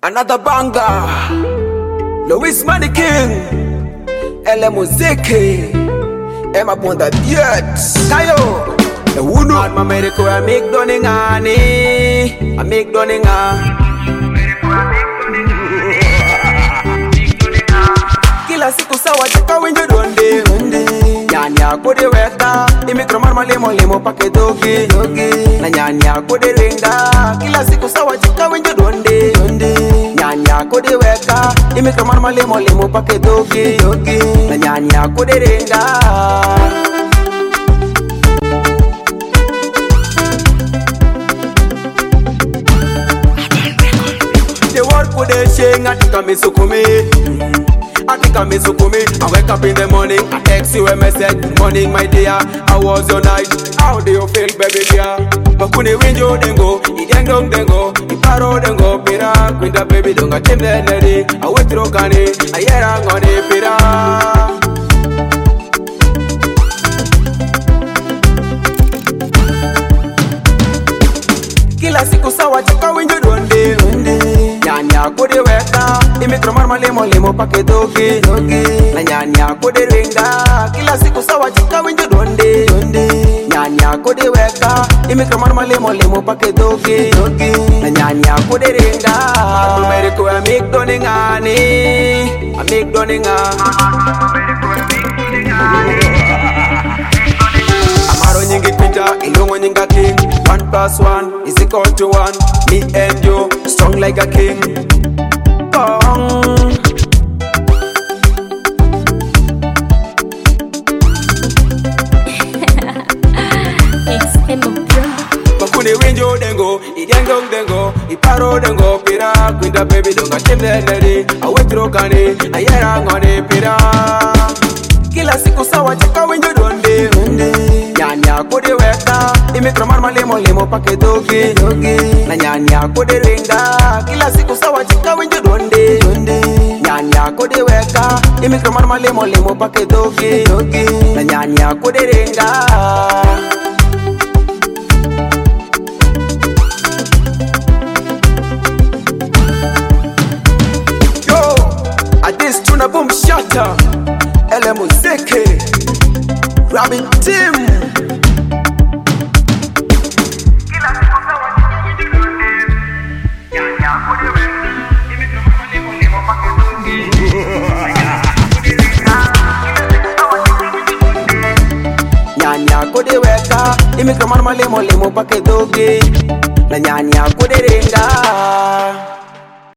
Another banger. Louis Money King. Elle Muziki. Emma Ponda Diet. Kayo. The Wunu. And my medical, I make doningani. I make doninga. Kila siku sawa cheka wenye donde. Nyanya kode weka. Imikromar malemo lemo pake dogi. Na nyanya kode renga. Kila siku sawa cheka wenye donde. Nyanya kode weka. Imikromar malemo lemo pake dogi. Na nyanya kode renga. Atika me sukumi. I wake up in the morning, I text you a message. Morning my dear, how was your night? How do you feel baby dear? Makuni winjo dengo, idengong dengo, iparo dengo pira. Kwinda baby donga timne neri, I wetro gani, ayera ngoni pira. Kila siku sawa chaka winjo donde. Nyanya kode weka, imikromar malemo lemo pake dogi. Na nyanya kode renga, kila siku sawa chika winjo donde. Nyanya kode weka, imikromar malemo lemo pake dogi. Na nyanya kode renga. Ameriko I make doningani, I make doninga. Amaro nyingi pinja, ilongo nyinga king. 1+1 is equal to 1. Me and you, strong like a king. Bong. It's Emma Bro. Makuni winjo dengo, idengong dengo, iparo dengo pira. Kwinda baby donga timne neri, awetro gani, ayera ngoni pira. Kila siku sawa chaka winjo donde. Nyanya kode weka, imikromar malemo lemo pake dogi. Na nyanya kode renga, kila siku sawa chika winjo donde. Nyanya kode weka, imikromar malemo lemo pake dogi. Na nyanya kode renga. Yo, I this tuna boom shatter. Elle Muziki, Rabbit Team. Nyanya kode weka, imikromar malemo lemo pake dogi. Na nyanya kode renga.